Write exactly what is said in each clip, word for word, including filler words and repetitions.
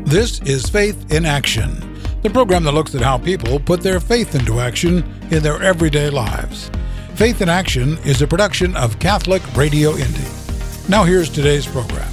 This is Faith in Action, the program that looks at how people put their faith into action in their everyday lives. Faith in Action is a production of Catholic Radio Indy. Now here's today's program.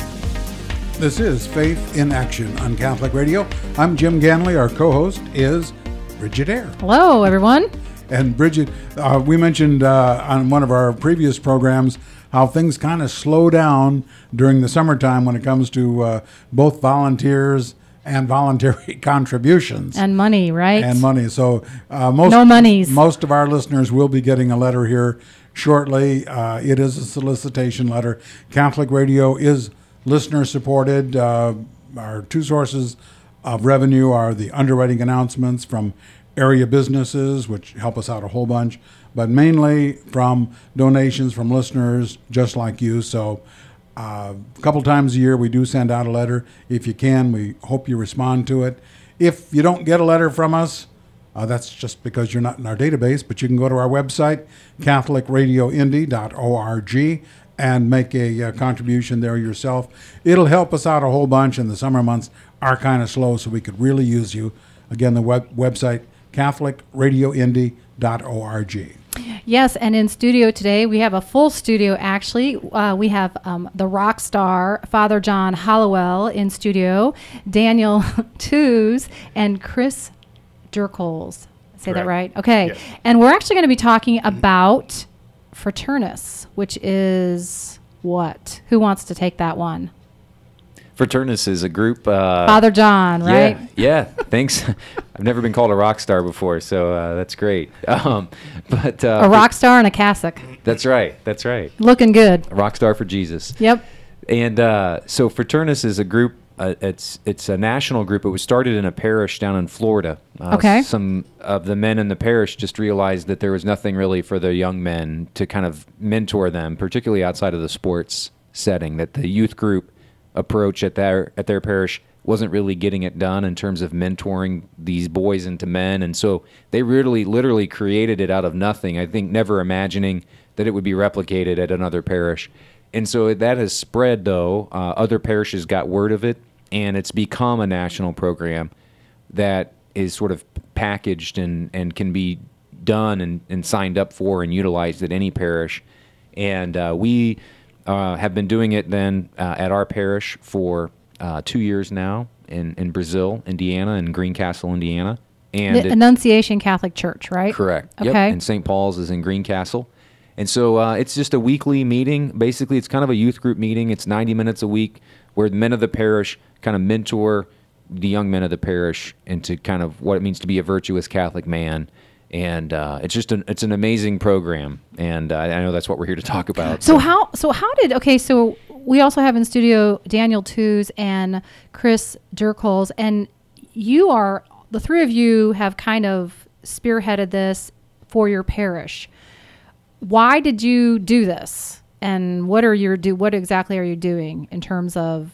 This is Faith in Action on Catholic Radio. I'm Jim Ganley. Our co-host is Bridget Eyre. Hello, everyone. And Bridget, uh, we mentioned uh, on one of our previous programs how things kind of slow down during the summertime when it comes to uh, both volunteers and voluntary contributions. And money, right? And money. So uh, most, no monies. most of our listeners will be getting a letter here shortly. Uh, it is a solicitation letter. Catholic Radio is listener supported. Uh, our two sources of revenue are the underwriting announcements from area businesses, which help us out a whole bunch, but mainly from donations from listeners just like you. So uh, a couple times a year we do send out a letter. If you can, we hope you respond to it. If you don't get a letter from us, uh, that's just because you're not in our database, but you can go to our website, catholic radio indy dot org, and make a uh, contribution there yourself. It'll help us out a whole bunch, and the summer months are kind of slow, so we could really use you. Again, the web- website, catholic radio indy dot org. Yes, and in studio today, we have a full studio, actually. Uh, we have um, the rock star, Father John Hollowell, in studio, Daniel Tews, and Chris Dirkholes. Say Correct. that right? Okay. Yes. And we're actually going to be talking about Fraternus, which is what? Who wants to take that one? Fraternus is a group. Uh, Father John, right? Yeah, yeah. Thanks. I've never been called a rock star before, so uh, that's great. Um, but uh, a rock star and a cassock. That's right. That's right. Looking good. A rock star for Jesus. Yep. And uh, so Fraternus is a group. Uh, it's it's a national group. It was started in a parish down in Florida. Uh, okay. Some of the men in the parish just realized that there was nothing really for the young men to kind of mentor them, particularly outside of the sports setting. That the youth group approach at their at their parish wasn't really getting it done in terms of mentoring these boys into men, and so they really literally created it out of nothing. I think never imagining that it would be replicated at another parish, and so that has spread. Though uh, other parishes got word of it, and it's become a national program that is sort of packaged and and can be done and, and signed up for and utilized at any parish, and uh, we. Uh, have been doing it then uh, at our parish for uh, two years now in, in Brazil, Indiana, in Greencastle, Indiana. And the Annunciation Catholic Church, right? Correct. Okay. Yep. And Saint Paul's is in Greencastle. And so uh, it's just a weekly meeting. Basically, it's kind of a youth group meeting. It's ninety minutes a week where the men of the parish kind of mentor the young men of the parish into kind of what it means to be a virtuous Catholic man. And uh, it's just an it's an amazing program, and uh, I know that's what we're here to talk about. So, so how so how did okay? So we also have in studio Daniel Tews and Chris Dirkholes, and you are the three of you have kind of spearheaded this for your parish. Why did you do this, and what are your do what exactly are you doing in terms of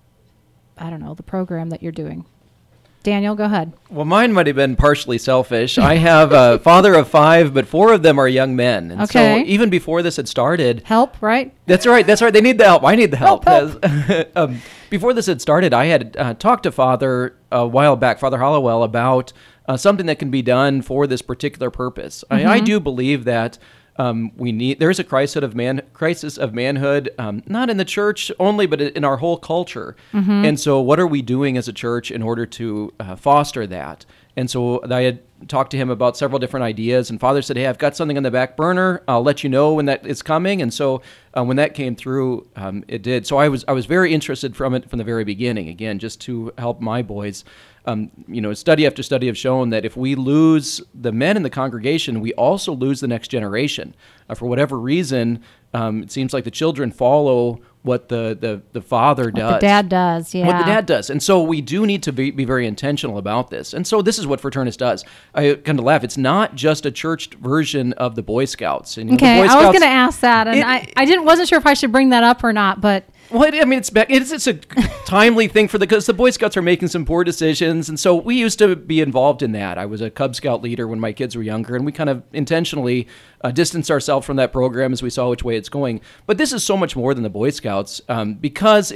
I don't know the program that you're doing? Daniel, go ahead. Well, mine might have been partially selfish. I have a father of five, but four of them are young men. And okay. So even before this had started... Help, right? That's right. That's right. They need the help. I need the help. Help, help. um, before this had started, I had uh, talked to Father a while back, Father Hollowell, about uh, something that can be done for this particular purpose. Mm-hmm. I, I do believe that Um, we need. There is a crisis of man, crisis of manhood, um, not in the church only, but in our whole culture. Mm-hmm. And so, what are we doing as a church in order to uh, foster that? And so, I had talked to him about several different ideas, and Father said, "Hey, I've got something on the back burner. I'll let you know when that is coming." And so, uh, when that came through, um, it did. So, I was I was very interested from it from the very beginning. Again, just to help my boys. Um, you know, study after study have shown that if we lose the men in the congregation, we also lose the next generation. Uh, for whatever reason, um, it seems like the children follow what the, the, the father what does. What the dad does, yeah. What the dad does. And so we do need to be, be very intentional about this. And so this is what Fraternus does. I kind of laugh. It's not just a church version of the Boy Scouts. And, you know, okay, the Boy I was Scouts, going to ask that, and it, I, I didn't wasn't sure if I should bring that up or not, but... Well, I mean, it's back. It's, it's a timely thing for the because the Boy Scouts are making some poor decisions, and so we used to be involved in that. I was a Cub Scout leader when my kids were younger, and we kind of intentionally uh, distanced ourselves from that program as we saw which way it's going. But this is so much more than the Boy Scouts um, because it's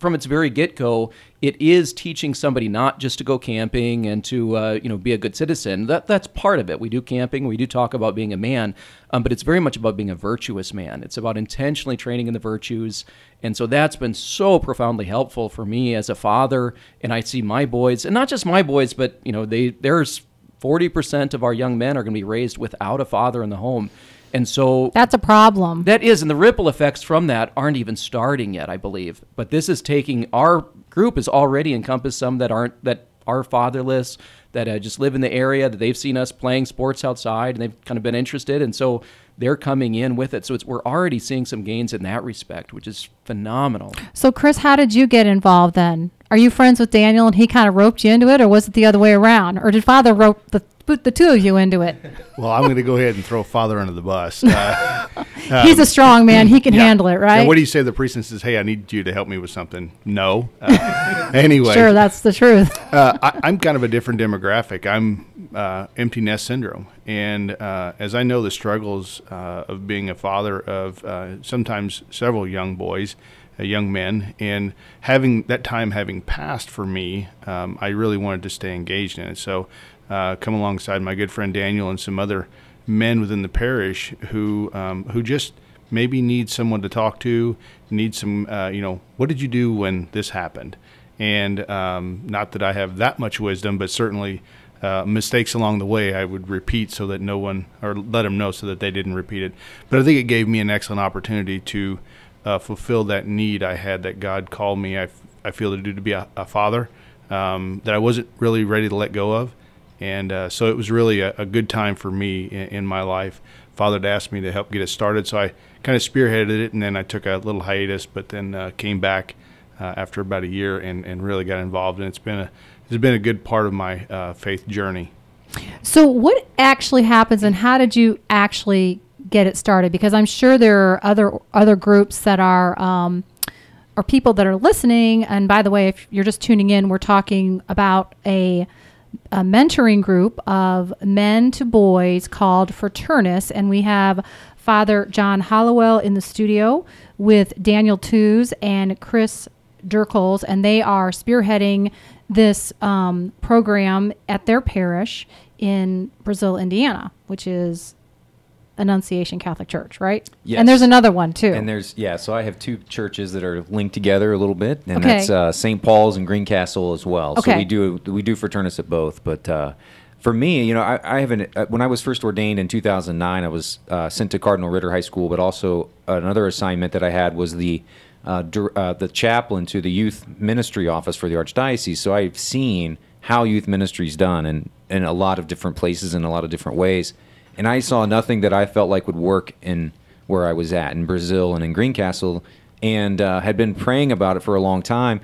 from its very get-go, it is teaching somebody not just to go camping and to uh, you know be a good citizen. That that's part of it. We do camping, we do talk about being a man, um, but it's very much about being a virtuous man. It's about intentionally training in the virtues, and so that's been so profoundly helpful for me as a father. And I see my boys, and not just my boys, but you know they there's forty percent of our young men are going to be raised without a father in the home. And so that's a problem. That is, and the ripple effects from that aren't even starting yet, I believe. But this is taking, our group has already encompassed some that aren't, that are fatherless, that uh, just live in the area, that they've seen us playing sports outside, and they've kind of been interested, and so they're coming in with it. So it's, we're already seeing some gains in that respect, which is phenomenal. So Chris, how did you get involved then? Are you friends with Daniel and he kind of roped you into it, or was it the other way around? Or did Father rope the put the two of you into it? Well, I'm going to go ahead and throw Father under the bus. Uh, um, He's a strong man. He can yeah. handle it, right? And what do you say to the priest and says, hey, I need you to help me with something? No. Uh, anyway. Sure, that's the truth. uh, I, I'm kind of a different demographic. I'm uh, empty nest syndrome. And uh, as I know the struggles uh, of being a father of uh, sometimes several young boys, uh, young men, and having that time having passed for me, um, I really wanted to stay engaged in it. So uh, come alongside my good friend Daniel and some other men within the parish who um, who just maybe need someone to talk to, need some, uh, you know, what did you do when this happened? And um, not that I have that much wisdom, but certainly uh, mistakes along the way I would repeat so that no one, or let them know so that they didn't repeat it. But I think it gave me an excellent opportunity to uh, fulfill that need I had that God called me, I, f- I feel, to do, to be a, a father um, that I wasn't really ready to let go of. And uh, so it was really a, a good time for me in, in my life. Father had asked me to help get it started, so I kind of spearheaded it, and then I took a little hiatus, but then uh, came back uh, after about a year and, and really got involved. And it's been a it's been a good part of my uh, faith journey. So what actually happens, and how did you actually get it started? Because I'm sure there are other other groups that are um, or people that are listening. And by the way, if you're just tuning in, we're talking about a a mentoring group of men to boys called Fraternus, and we have Father John Hollowell in the studio with Daniel Tews and Chris Durkles, and they are spearheading this um, program at their parish in Brazil, Indiana, which is Annunciation Catholic Church, right? Yes. And there's another one too. And there's, yeah, so I have two churches that are linked together a little bit, and Okay. that's uh, Saint Paul's and Greencastle as well. Okay. So we do we do Fraternus at both. But uh, for me, you know, I, I haven't, uh, when I was first ordained in two thousand nine, I was uh, sent to Cardinal Ritter High School, but also another assignment that I had was the uh, dir- uh, the chaplain to the youth ministry office for the Archdiocese. So I've seen how youth ministry is done in, in a lot of different places in a lot of different ways. And I saw nothing that I felt like would work in where I was at in Brazil and in Greencastle, and uh, had been praying about it for a long time.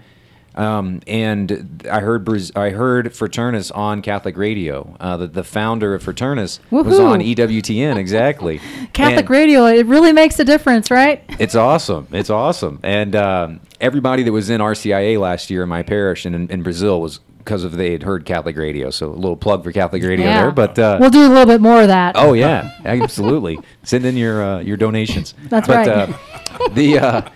Um, and I heard Braz- I heard Fraternus on Catholic radio. Uh, the, the founder of Fraternus was Woohoo. on E W T N, exactly. Catholic And radio, it really makes a difference, right? It's awesome. It's awesome. And um, everybody that was in R C I A last year in my parish and in, in Brazil was because of they had heard Catholic radio. So a little plug for Catholic radio Yeah. there. But uh, We'll do a little bit more of that. oh yeah, absolutely. Send in your uh, your donations. That's but, right. Uh, the uh,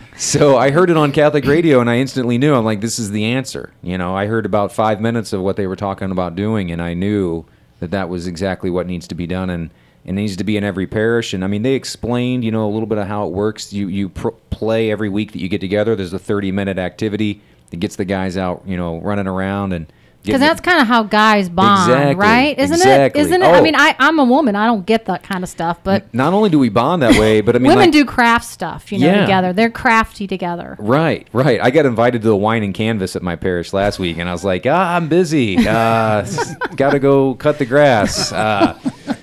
so I heard it on Catholic radio, and I instantly knew. I'm like, this is the answer. You know, I heard about five minutes of what they were talking about doing, and I knew that that was exactly what needs to be done, and it needs to be in every parish. And I mean, they explained, you know, a little bit of how it works. You you pr- play every week that you get together. There's a thirty minute activity that gets the guys out, you know, running around and. Because that's kind of how guys bond, Exactly, right? Isn't exactly. it? Isn't it? I Oh. mean, I, I'm a woman. I don't get that kind of stuff, but Not only do we bond that way, but I mean, women like, do craft stuff, you know, Yeah. together. They're crafty together. Right, right. I got invited to the wine and canvas at my parish last week, and I was like, ah, I'm busy. Uh, got to go cut the grass. Uh,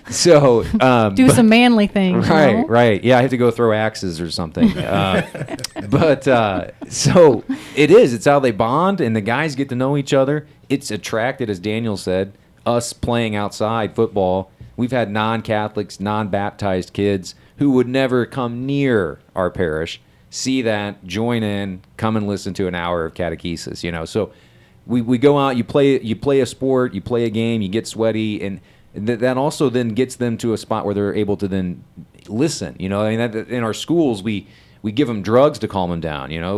so um, Do but- some manly things. you Right, know? right. Yeah, I have to go throw axes or something. Uh, but uh, so it is. It's how they bond, and the guys get to know each other. It's attracted, as Daniel said, us playing outside football. We've had non-Catholics, non-baptized kids who would never come near our parish, see that, join in, come and listen to an hour of catechesis. You know, so we, we go out, you play you play a sport, you play a game, you get sweaty, and th- that also then gets them to a spot where they're able to then listen. You know, I mean, that, in our schools, we we give them drugs to calm them down. You know, well,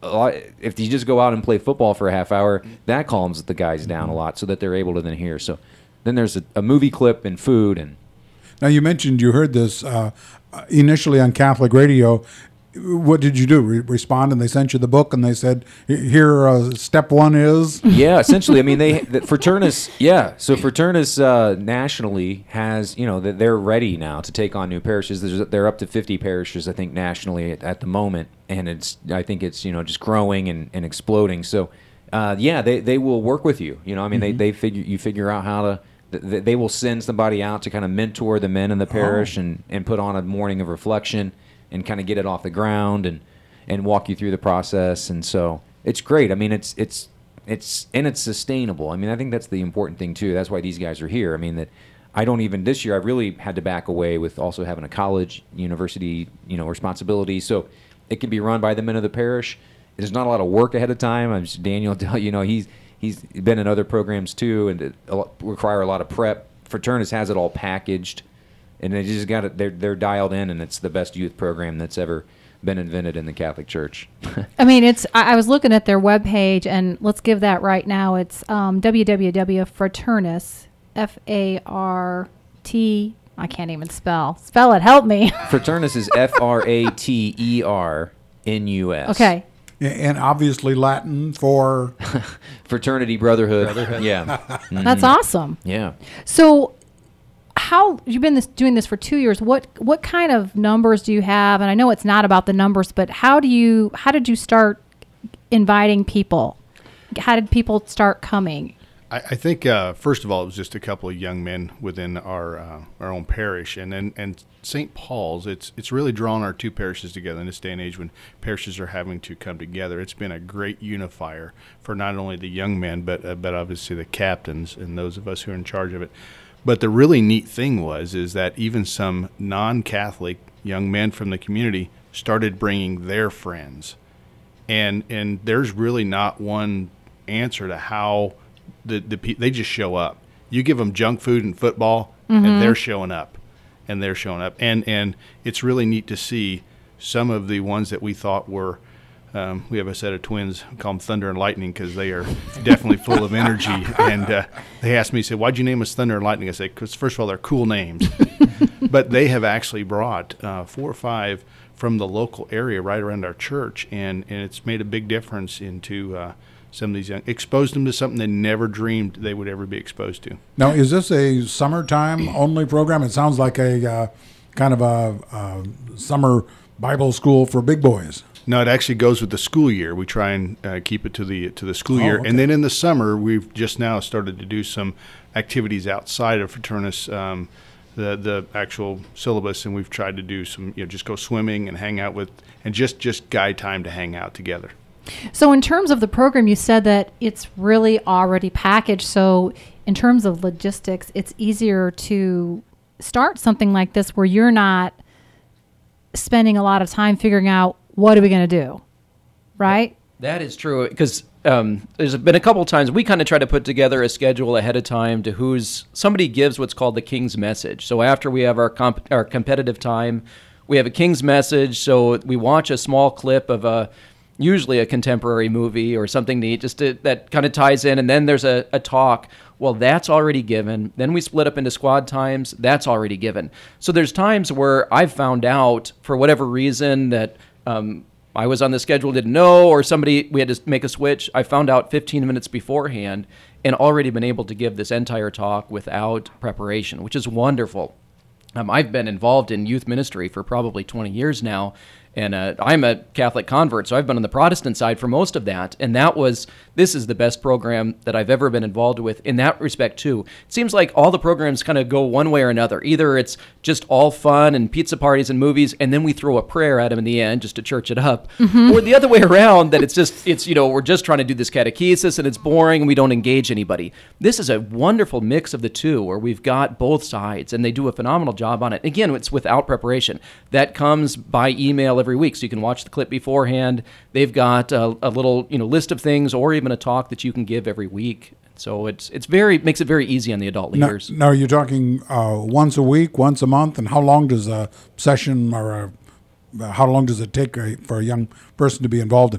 a lot, if you just go out and play football for a half hour, that calms the guys down a lot so that they're able to then hear. So then there's a, a movie clip and food. And now you mentioned you heard this uh, initially on Catholic radio. What did you do? Re- respond, and they sent you the book, and they said, "Here, uh, step one is." Yeah, essentially. I mean, they the Fraternus. Yeah, so Fraternus uh, nationally has, you know, they're ready now to take on new parishes. There's, they're up to fifty parishes, I think, nationally at, at the moment, and it's I think it's you know just growing and, and exploding. So, uh, yeah, they, they will work with you. You know, I mean, mm-hmm. they they figure you figure out how to. Th- they will send somebody out to kind of mentor the men in the parish oh. and, and put on a morning of reflection. And kind of get it off the ground and, and walk you through the process. And so it's great. I mean, it's it's it's and it's sustainable. I mean, I think that's the important thing too. That's why these guys are here. I mean, that I don't even this year. I really had to back away with also having a college, university, you know, responsibility. So it can be run by the men of the parish. There's not a lot of work ahead of time. I'm just, Daniel, you know, he's he's been in other programs too, and it require a lot of prep. Fraternus has it all packaged. And they just got it. They're they're dialed in, and it's the best youth program that's ever been invented in the Catholic Church. I mean, it's. I, I was looking at their webpage, and let's give that right now. It's um, w w w dot fraternus, F A R T. I can't even spell. Spell it. Help me. Fraternus is F R A T E R N U S. Okay. And obviously Latin for fraternity, brotherhood. brotherhood. Yeah. Mm-hmm. That's awesome. Yeah. So. How you've been this, doing this for two years? What what kind of numbers do you have? And I know it's not about the numbers, but how do you how did you start inviting people? How did people start coming? I, I think uh, first of all, it was just a couple of young men within our uh, our own parish, and then and Saint Paul's. It's it's really drawn our two parishes together in this day and age when parishes are having to come together. It's been a great unifier for not only the young men, but uh, but obviously the captains and those of us who are in charge of it. But the really neat thing was is that even some non-Catholic young men from the community started bringing their friends. And and there's really not one answer to how the, the they just show up. You give them junk food and football, mm-hmm. and they're showing up. And they're showing up. And, and it's really neat to see some of the ones that we thought were Um, we have a set of twins, we call them Thunder and Lightning, because they are definitely full of energy. And uh, they asked me, said, "Why'd you name us Thunder and Lightning?" I said, "Because first of all, they're cool names." But they have actually brought uh, four or five from the local area right around our church, and, and it's made a big difference into uh, some of these young, exposed them to something they never dreamed they would ever be exposed to. Now, is this a summertime only program? It sounds like a uh, kind of a uh, summer Bible school for big boys. No, it actually goes with the school year. We try and uh, keep it to the to the school oh, year, okay. and then in the summer we've just now started to do some activities outside of Fraternus, um, the the actual syllabus, and we've tried to do some, you know, just go swimming and hang out with, and just just guide time to hang out together. So in terms of the program, you said that it's really already packaged. So in terms of logistics, it's easier to start something like this where you're not spending a lot of time figuring out what are we going to do, right? That is true, because um, there's been a couple times we kind of try to put together a schedule ahead of time to who's somebody gives what's called the King's Message. So after we have our comp- our competitive time, we have a King's Message. So we watch a small clip of a usually a contemporary movie or something neat, just to, that kind of ties in, and then there's a, a talk. Well, that's already given. Then we split up into squad times. That's already given. So there's times where I've found out for whatever reason that Um, I was on the schedule, didn't know, or somebody, we had to make a switch. I found out fifteen minutes beforehand and already been able to give this entire talk without preparation, which is wonderful. Um, I've been involved in youth ministry for probably twenty years now, and uh, I'm a Catholic convert, so I've been on the Protestant side for most of that, and that was, this is the best program that I've ever been involved with in that respect, too. It seems like all the programs kind of go one way or another. Either it's just all fun and pizza parties and movies, and then we throw a prayer at them in the end just to church it up, mm-hmm. or the other way around, that it's just, it's, you know, we're just trying to do this catechesis, and it's boring, and we don't engage anybody. This is a wonderful mix of the two, where we've got both sides, and they do a phenomenal job on it. Again, it's without preparation. That comes by email every week, so you can watch the clip beforehand. They've got a, a little, you know, list of things, or even a talk that you can give every week. So it's it's very makes it very easy on the adult leaders. Now, now you're talking uh, once a week, once a month, and how long does a session or a, how long does it take a, for a young person to be involved in it?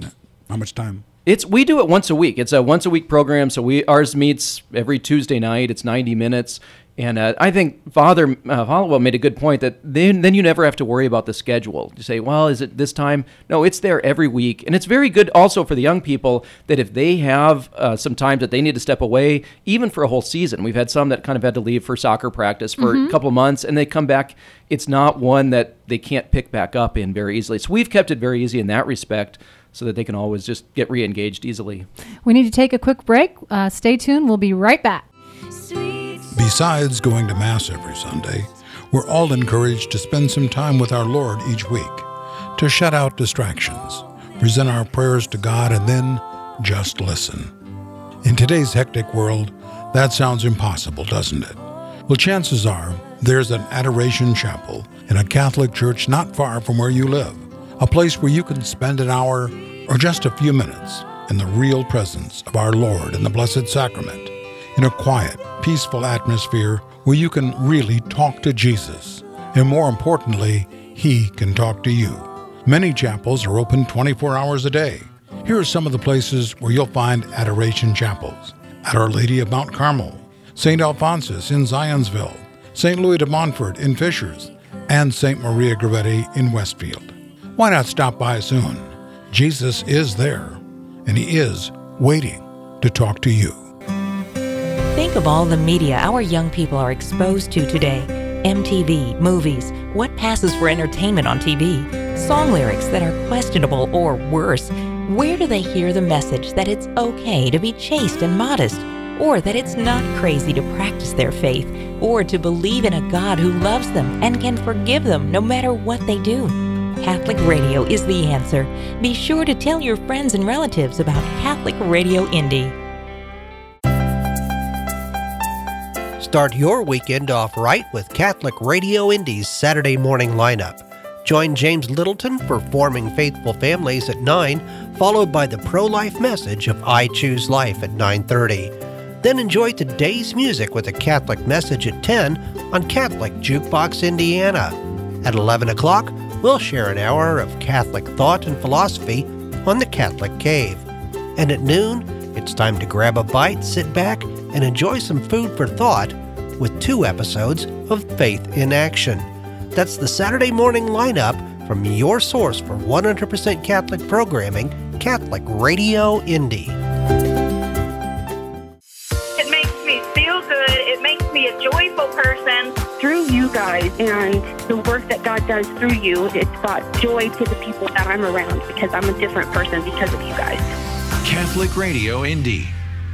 How much time? It's we do it once a week. It's a once a week program. So we ours meets every Tuesday night. It's ninety minutes. And uh, I think Father uh, Hollowell made a good point that then then you never have to worry about the schedule. You say, well, is it this time? No, it's there every week. And it's very good also for the young people that if they have uh, some time that they need to step away, even for a whole season. We've had some that kind of had to leave for soccer practice for mm-hmm. a couple of months, and they come back. It's not one that they can't pick back up in very easily. So we've kept it very easy in that respect, so that they can always just get re-engaged easily. We need to take a quick break. Uh, stay tuned. We'll be right back. Besides going to Mass every Sunday, we're all encouraged to spend some time with our Lord each week, to shut out distractions, present our prayers to God, and then just listen. In today's hectic world, that sounds impossible, doesn't it? Well, chances are there's an adoration chapel in a Catholic church not far from where you live, a place where you can spend an hour or just a few minutes in the real presence of our Lord in the Blessed Sacrament, in a quiet, peaceful atmosphere where you can really talk to Jesus, and more importantly, He can talk to you. Many chapels are open twenty-four hours a day. Here are some of the places where you'll find adoration chapels: at Our Lady of Mount Carmel, Saint Alphonsus in Zionsville, Saint Louis de Montfort in Fishers, and Saint Maria Goretti in Westfield. Why not stop by soon? Jesus is there, and He is waiting to talk to you. Think of all the media our young people are exposed to today. M T V, movies, what passes for entertainment on T V, song lyrics that are questionable or worse. Where do they hear the message that it's okay to be chaste and modest, or that it's not crazy to practice their faith, or to believe in a God who loves them and can forgive them no matter what they do? Catholic Radio is the answer. Be sure to tell your friends and relatives about Catholic Radio Indy. Start your weekend off right with Catholic Radio Indy's Saturday morning lineup. Join James Littleton for Forming Faithful Families at nine, followed by the pro-life message of I Choose Life at nine thirty. Then enjoy today's music with a Catholic message at ten on Catholic Jukebox Indiana. At eleven o'clock, we'll share an hour of Catholic thought and philosophy on the Catholic Cave. And at noon, it's time to grab a bite, sit back, and enjoy some food for thought with two episodes of Faith in Action. That's the Saturday morning lineup from your source for one hundred percent Catholic programming, Catholic Radio Indy. It makes me feel good. It makes me a joyful person. Through you guys and the work that God does through you, it's brought joy to the people that I'm around because I'm a different person because of you guys. Catholic Radio Indy.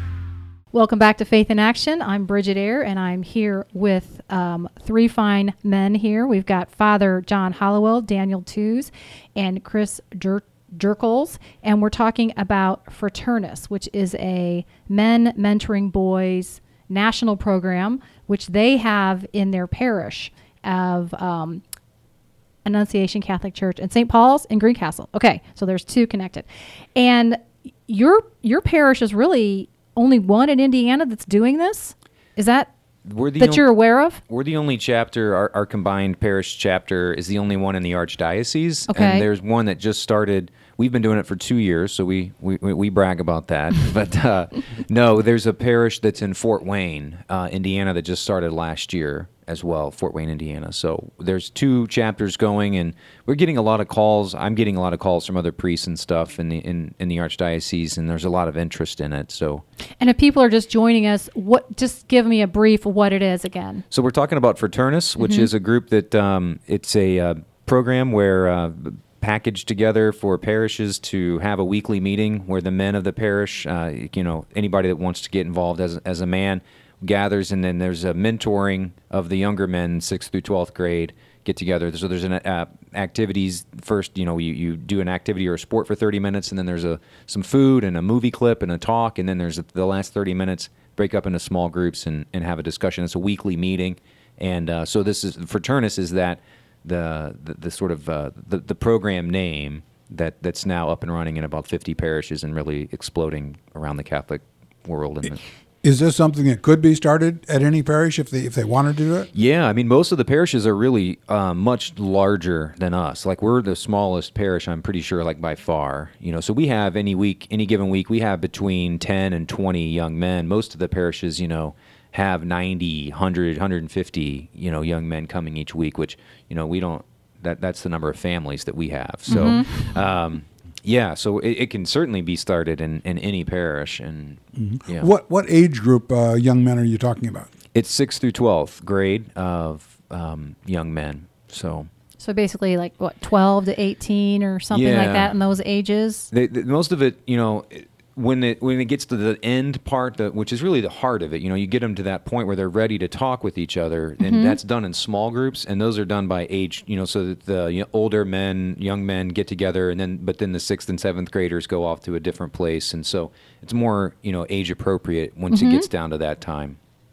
Welcome back to Faith in Action. I'm Bridget Eyre, and I'm here with um, three fine men here. We've got Father John Hollowell, Daniel Tews, and Chris Jer- Jerkles, and we're talking about Fraternus, which is a men mentoring boys national program, which they have in their parish of um, Annunciation Catholic Church and Saint Paul's in Greencastle. Okay, so there's two connected. And your your parish is really only one in Indiana that's doing this? Is that we're the that on- you're aware of? We're the only chapter, our, our combined parish chapter is the only one in the Archdiocese. Okay. And there's one that just started. We've been doing it for two years, so we we, we brag about that. But uh, no, there's a parish that's in Fort Wayne, uh, Indiana, that just started last year as well, Fort Wayne, Indiana. So there's two chapters going, and we're getting a lot of calls. I'm getting a lot of calls from other priests and stuff in the in, in the Archdiocese, and there's a lot of interest in it. So, and if people are just joining us, what? Just give me a brief of what it is again. So we're talking about Fraternus, which mm-hmm. is a group that um, it's a uh, program where. Uh, packaged together for parishes to have a weekly meeting where the men of the parish, uh, you know, anybody that wants to get involved as as a man gathers, and then there's a mentoring of the younger men, sixth through twelfth grade, get together. So there's an uh, activities first. You know, you, you do an activity or a sport for thirty minutes, and then there's a some food and a movie clip and a talk, and then there's a, the last thirty minutes break up into small groups and, and have a discussion. It's a weekly meeting, and uh, so this is Fraternus is that. The, the the sort of uh, the the program name that, that's now up and running in about fifty parishes and really exploding around the Catholic world. And it, is this something that could be started at any parish if they if they wanted to do it? Yeah, I mean, most of the parishes are really uh, much larger than us. Like, we're the smallest parish, I'm pretty sure, like, by far. You know, so we have any week, any given week, we have between ten and twenty young men. Most of the parishes, you know, have ninety, one hundred, one hundred fifty, you know, young men coming each week, which, you know, we don't, that that's the number of families that we have. So, mm-hmm. um, yeah, so it, it can certainly be started in, in any parish. And mm-hmm. yeah. What what age group uh, young men are you talking about? It's sixth through twelfth grade of um, young men. So so basically, like what, twelve to eighteen or something yeah. like that in those ages. They, they, most of it, you know, when it when it gets to the end part, the, which is really the heart of it, you know, you get them to that point where they're ready to talk with each other, and mm-hmm. that's done in small groups, and those are done by age, you know, so that the you know, older men, young men get together, and then but then the sixth and seventh graders go off to a different place, and so it's more, you know, age appropriate once mm-hmm. it gets down to that time.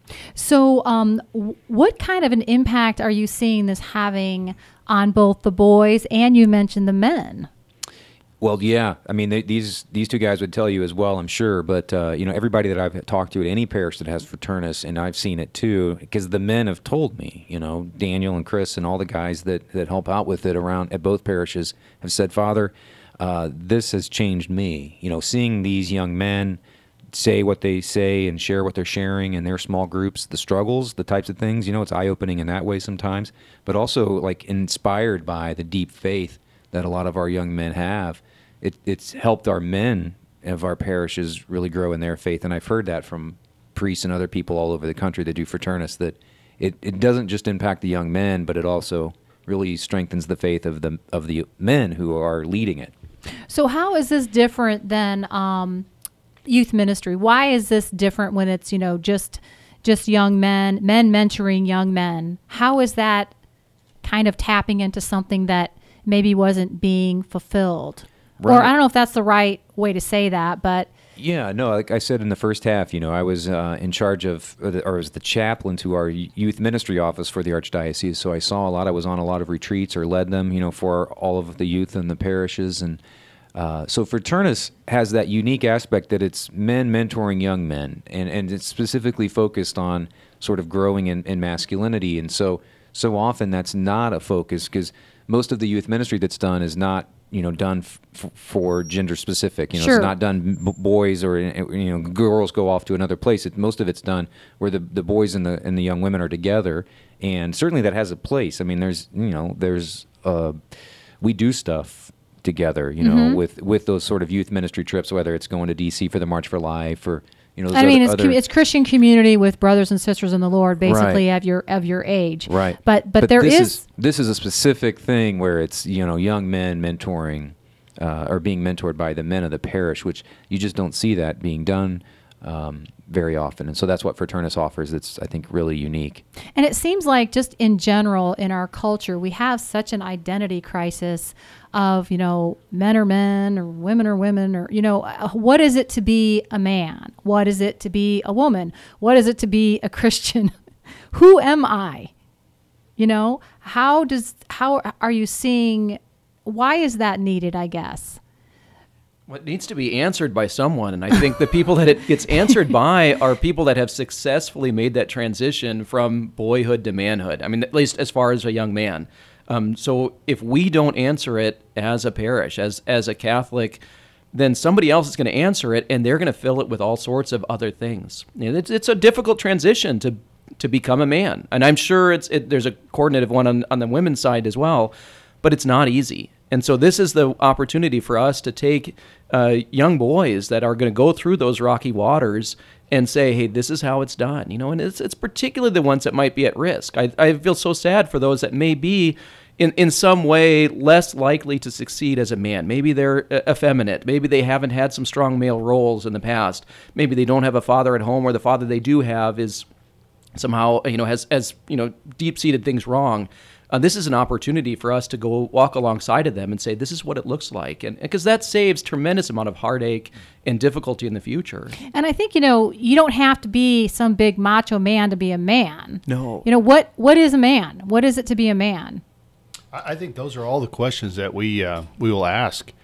So, um, w- what kind of an impact are you seeing this having on both the boys and you mentioned the men? Well, yeah. I mean, they, these these two guys would tell you as well, I'm sure. But, uh, you know, everybody that I've talked to at any parish that has Fraternus, and I've seen it too, because the men have told me, you know, Daniel and Chris and all the guys that, that help out with it around at both parishes have said, Father, uh, this has changed me. You know, seeing these young men say what they say and share what they're sharing in their small groups, the struggles, the types of things, you know, it's eye-opening in that way sometimes, but also, like, inspired by the deep faith that a lot of our young men have. It, it's helped our men of our parishes really grow in their faith, and I've heard that from priests and other people all over the country that do Fraternus, that it, it doesn't just impact the young men, but it also really strengthens the faith of the of the men who are leading it. So how is this different than um, youth ministry? Why is this different when it's, you know, just just young men, men mentoring young men? How is that kind of tapping into something that maybe wasn't being fulfilled? Right. Or I don't know if that's the right way to say that, but... Yeah, no, like I said in the first half, you know, I was uh, in charge of, or, the, or was the chaplain to our youth ministry office for the Archdiocese, so I saw a lot, I was on a lot of retreats or led them, you know, for all of the youth in the parishes, and uh, so Fraternus has that unique aspect that it's men mentoring young men, and, and it's specifically focused on sort of growing in, in masculinity, and so so often that's not a focus, because most of the youth ministry that's done is not, you know, done f- f- for gender specific. You know, sure. It's not done b- boys or, you know, girls go off to another place. It, most of it's done where the, the boys and the and the young women are together, and certainly that has a place. I mean, there's, you know, there's uh, we do stuff together, you know, mm-hmm. with with those sort of youth ministry trips, whether it's going to D C for the March for Life or, you know, I mean, other, it's other... it's Christian community with brothers and sisters in the Lord, basically right. of your of your age. Right. But but, but there this is... is this is a specific thing where it's, you know, young men mentoring uh, or being mentored by the men of the parish, which you just don't see that being done um, very often, and so that's what Fraternus offers. It's, I think, really unique. And it seems like just in general in our culture, we have such an identity crisis of, you know, men are men or women are women, or, you know, what is it to be a man? What is it to be a woman? What is it to be a Christian? Who am I? You know, how does, how are you seeing, why is that needed, I guess? Well, it needs to be answered by someone, and I think the people that it gets answered by are people that have successfully made that transition from boyhood to manhood. I mean, at least as far as a young man. Um, so if we don't answer it as a parish, as as a Catholic, then somebody else is going to answer it, and they're going to fill it with all sorts of other things. You know, it's, it's a difficult transition to to become a man, and I'm sure it's it, there's a coordinative one on, on the women's side as well, but it's not easy. And so this is the opportunity for us to take uh, young boys that are going to go through those rocky waters and say, hey, this is how it's done. You know, and it's it's particularly the ones that might be at risk. I, I feel so sad for those that may be in, in some way less likely to succeed as a man. Maybe they're effeminate. Maybe they haven't had some strong male roles in the past. Maybe they don't have a father at home, or the father they do have is somehow, you know, has, has you know, deep-seated things wrong. Uh, this is an opportunity for us to go walk alongside of them and say, this is what it looks like. And because that saves tremendous amount of heartache and difficulty in the future. And I think, you know, you don't have to be some big macho man to be a man. No. You know, what what is a man? What is it to be a man? I think those are all the questions that we uh, we will ask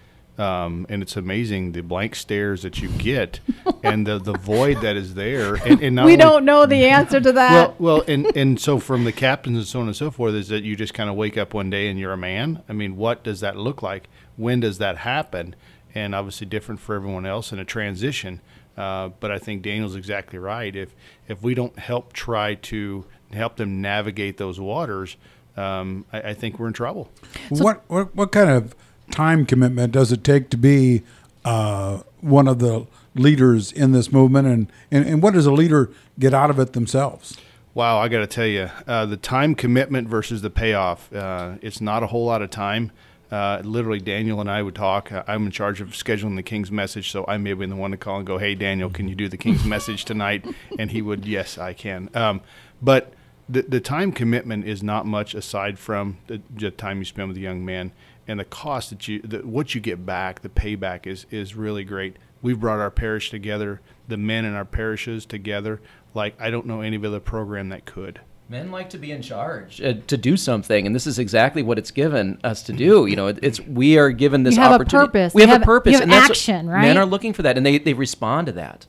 Um, and it's amazing the blank stares that you get and the, the void that is there. And, and not we only, don't know the answer to that. Well, well, and, and so from the captains and so on and so forth, is that you just kind of wake up one day and you're a man? I mean, what does that look like? When does that happen? And obviously different for everyone else in a transition. Uh, but I think Daniel's exactly right. If if we don't help try to help them navigate those waters, um, I, I think we're in trouble. So what, what what kind of time commitment does it take to be uh, one of the leaders in this movement, and, and, and what does a leader get out of it themselves? Wow, I got to tell you, uh, the time commitment versus the payoff, uh, it's not a whole lot of time. Uh, literally, Daniel and I would talk. Uh, I'm in charge of scheduling the King's Message, so I may have been the one to call and go, hey, Daniel, can you do the King's Message tonight? And he would, yes, I can. Um, but the, the time commitment is not much aside from the, the time you spend with a young man. And the cost that you, the, what you get back, the payback is, is really great. We've brought our parish together, the men in our parishes together, like I don't know any other program that could. Men like to be in charge, uh, to do something, and this is exactly what it's given us to do. You know, it, it's we are given this you have opportunity. A purpose. We you have, have a purpose, you have and that's action, what, right? Men are looking for that, and they, they respond to that.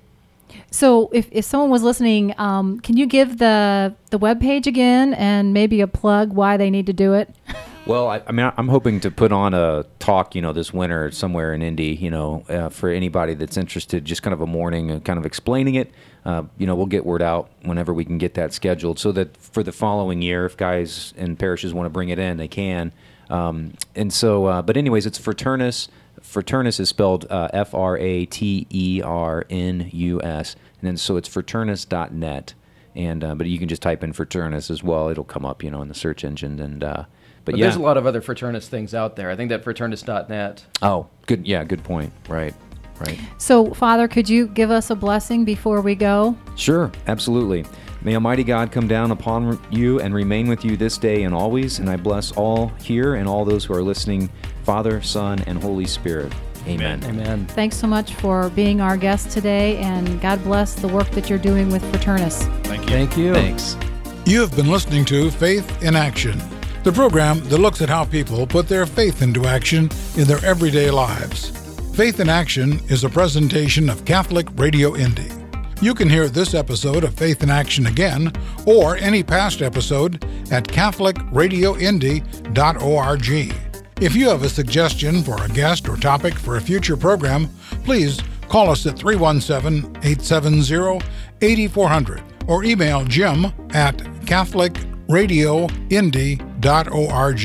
So, if, if someone was listening, um, can you give the the webpage again and maybe a plug why they need to do it? Well, I, I mean, I'm hoping to put on a talk, you know, this winter somewhere in Indy, you know, uh, for anybody that's interested, just kind of a morning and kind of explaining it. Uh, you know, we'll get word out whenever we can get that scheduled so that for the following year, if guys and parishes want to bring it in, they can. Um, and so, uh, but anyways, it's Fraternus. Fraternus is spelled uh, F R A T E R N U S. And then so it's fraternus dot net. And, uh, but you can just type in Fraternus as well. It'll come up, you know, in the search engine. And, uh, But, but yeah. there's a lot of other Fraternus things out there. I think that fraternus dot net. Oh, good. Yeah, good point. Right, right. So, Father, could you give us a blessing before we go? Sure, absolutely. May Almighty God come down upon you and remain with you this day and always. And I bless all here and all those who are listening, Father, Son, and Holy Spirit. Amen. Amen. Thanks so much for being our guest today, and God bless the work that you're doing with Fraternus. Thank you. Thank you. Thanks. You have been listening to Faith in Action, the program that looks at how people put their faith into action in their everyday lives. Faith in Action is a presentation of Catholic Radio Indy. You can hear this episode of Faith in Action again, or any past episode, at catholic radio indy dot org. If you have a suggestion for a guest or topic for a future program, please call us at three one seven, eight seven zero, eight four zero zero or email Jim at catholic radio indy dot org.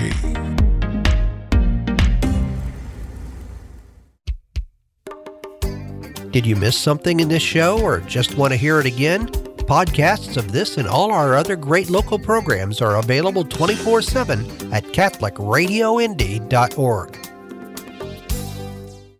Did you miss something in this show or just want to hear it again? Podcasts of this and all our other great local programs are available twenty-four seven at catholic radio indy dot org.